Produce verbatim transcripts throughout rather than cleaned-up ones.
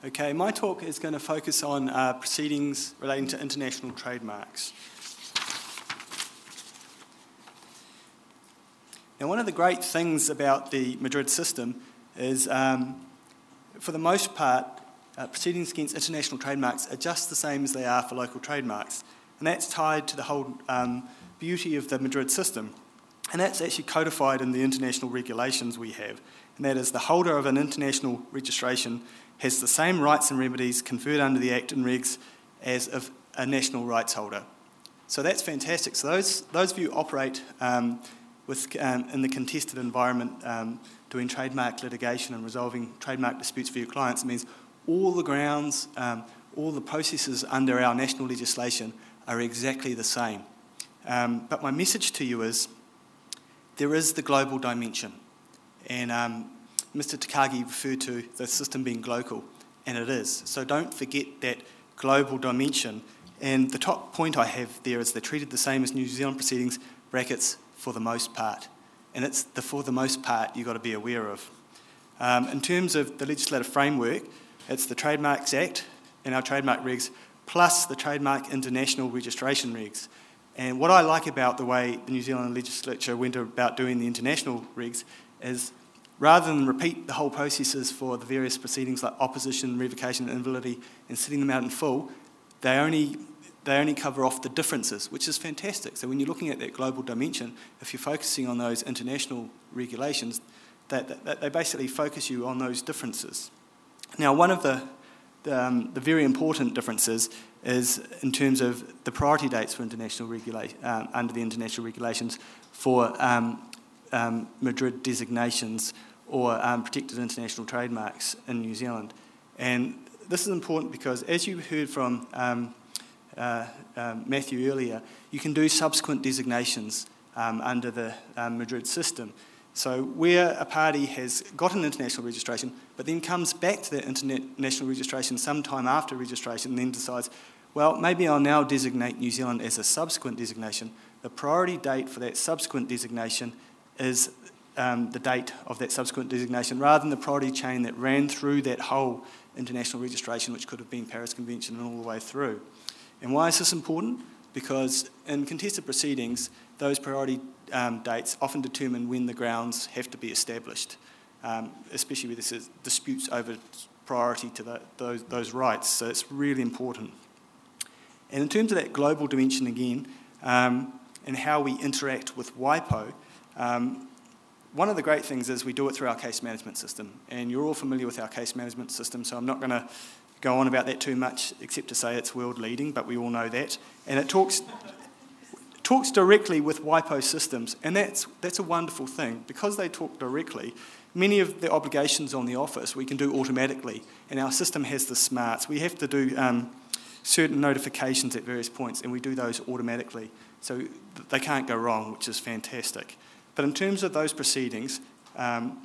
Okay, my talk is going to focus on uh, proceedings relating to international trademarks. Now, one of the great things about the Madrid system is, um, for the most part, uh, proceedings against international trademarks are just the same as they are for local trademarks. And that's tied to the whole um, beauty of the Madrid system. And that's actually codified in the international regulations we have. And that is, the holder of an international registration has the same rights and remedies conferred under the Act and regs as of a national rights holder. So that's fantastic. So those, those of you operate um, with, um, in the contested environment, um, doing trademark litigation and resolving trademark disputes for your clients. It means all the grounds, um, all the processes under our national legislation are exactly the same. Um, but my message to you is, there is the global dimension. And um, Mister Takagi referred to the system being global, and it is. So don't forget that global dimension. And the top point I have there is they're treated the same as New Zealand proceedings, brackets, for the most part. And it's the for the most part you've got to be aware of. Um, in terms of the legislative framework, it's the Trademarks Act and our trademark regs, plus the Trademark International Registration regs. And what I like about the way the New Zealand legislature went about doing the international regs is, rather than repeat the whole processes for the various proceedings like opposition, revocation, and invalidity, and setting them out in full, they only, they only cover off the differences, which is fantastic. So when you're looking at that global dimension, if you're focusing on those international regulations, that, that, that they basically focus you on those differences. Now, one of the, the, um, the very important differences is in terms of the priority dates for international regulation, um, under the international regulations for um, um, Madrid designations or um, protected international trademarks in New Zealand. And this is important because, as you heard from um, uh, um, Matthew earlier, you can do subsequent designations um, under the um, Madrid system. So where a party has got an international registration, but then comes back to that international registration sometime after registration and then decides, well, maybe I'll now designate New Zealand as a subsequent designation. The priority date for that subsequent designation is um, the date of that subsequent designation, rather than the priority chain that ran through that whole international registration, which could have been Paris Convention and all the way through. And why is this important? Because in contested proceedings, those priority um, dates often determine when the grounds have to be established, um, especially where there's disputes over priority to the, those, those rights. So it's really important. And in terms of that global dimension again, um, and how we interact with WIPO, um, one of the great things is we do it through our case management system. And you're all familiar with our case management system, so I'm not going to go on about that too much, except to say it's world leading, but we all know that. And it talks talks directly with WIPO systems, and that's, that's a wonderful thing. Because they talk directly, many of the obligations on the office we can do automatically, and our system has the smarts. We have to do um, certain notifications at various points, and we do those automatically. So they can't go wrong, which is fantastic. But in terms of those proceedings, um,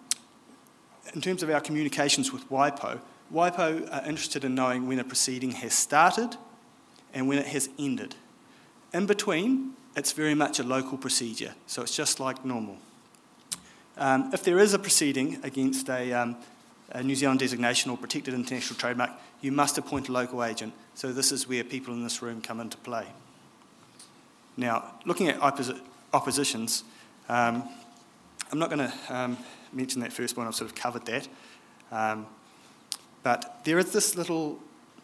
in terms of our communications with WIPO, WIPO are interested in knowing when a proceeding has started and when it has ended. In between, it's very much a local procedure, so it's just like normal. Um, if there is a proceeding against a, um, a New Zealand designation or protected international trademark, you must appoint a local agent. So this is where people in this room come into play. Now, looking at opposi- oppositions, um, I'm not going to um, mention that first one, I've sort of covered that. Um, but there is this little,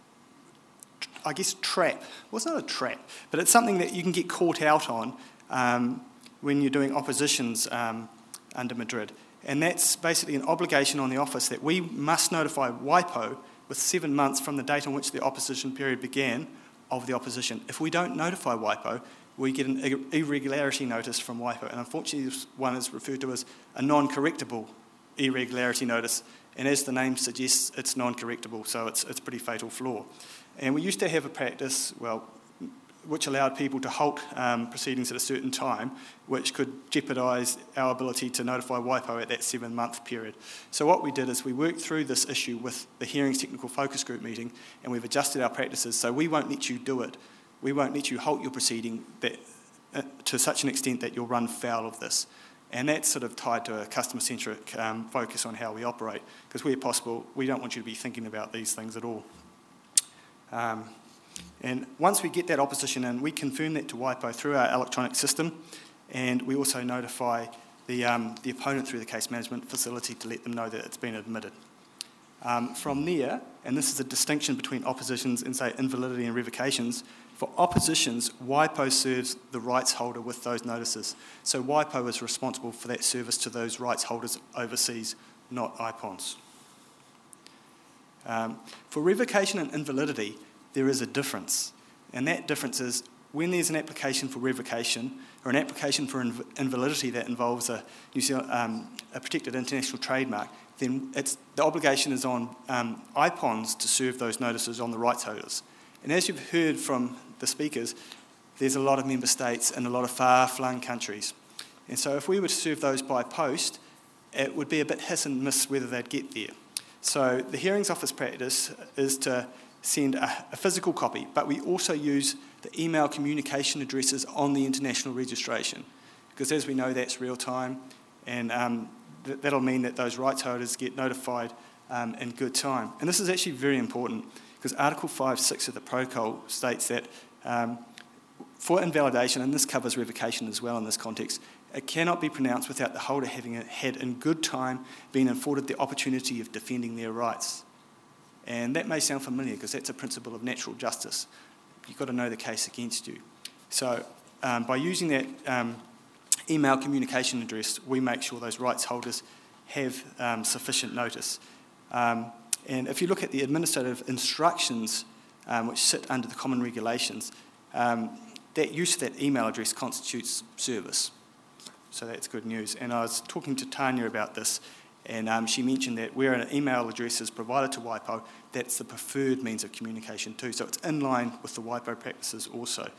I guess, trap. Well, it's not a trap, but it's something that you can get caught out on um, when you're doing oppositions um, under Madrid. And that's basically an obligation on the office that we must notify WIPO with seven months from the date on which the opposition period began of the opposition. If we don't notify WIPO, we get an irregularity notice from WIPO. And unfortunately, this one is referred to as a non-correctable irregularity notice. And as the name suggests, it's non-correctable, so it's, it's a pretty fatal flaw. And we used to have a practice, well, which allowed people to halt um, proceedings at a certain time, which could jeopardise our ability to notify WIPO at that seven-month period. So what we did is we worked through this issue with the Hearings Technical Focus Group meeting, and we've adjusted our practices, so we won't let you do it. We won't let you halt your proceeding that, uh, to such an extent that you'll run foul of this. And that's sort of tied to a customer-centric um, focus on how we operate, because where possible, we don't want you to be thinking about these things at all. Um, and once we get that opposition in, we confirm that to WIPO through our electronic system, and we also notify the, um, the opponent through the case management facility to let them know that it's been admitted. Um, from there, and this is a distinction between oppositions and, say, invalidity and revocations, for oppositions, WIPO serves the rights holder with those notices. So WIPO is responsible for that service to those rights holders overseas, not I P O N S. Um, for revocation and invalidity, there is a difference. And that difference is when there's an application for revocation or an application for inv invalidity that involves a, New Zealand, um, a protected international trademark, then it's, the obligation is on um, I P O N S to serve those notices on the rights holders. And as you've heard from the speakers, there's a lot of member states and a lot of far-flung countries. And so if we were to serve those by post, it would be a bit hit and miss whether they'd get there. So the hearings office practice is to send a, a physical copy, but we also use the email communication addresses on the international registration, because as we know, that's real time, and um, th that'll mean that those rights holders get notified um, in good time. And this is actually very important, because Article five six of the Protocol states that um, for invalidation, and this covers revocation as well in this context, it cannot be pronounced without the holder having had in good time been afforded the opportunity of defending their rights. And that may sound familiar, because that's a principle of natural justice. You've got to know the case against you. So um, by using that um, email communication address, we make sure those rights holders have um, sufficient notice. Um, And if you look at the administrative instructions um, which sit under the common regulations, um, that use of that email address constitutes service. So that's good news. And I was talking to Tanya about this, and um, she mentioned that where an email address is provided to WIPO, that's the preferred means of communication too. So it's in line with the WIPO practices also.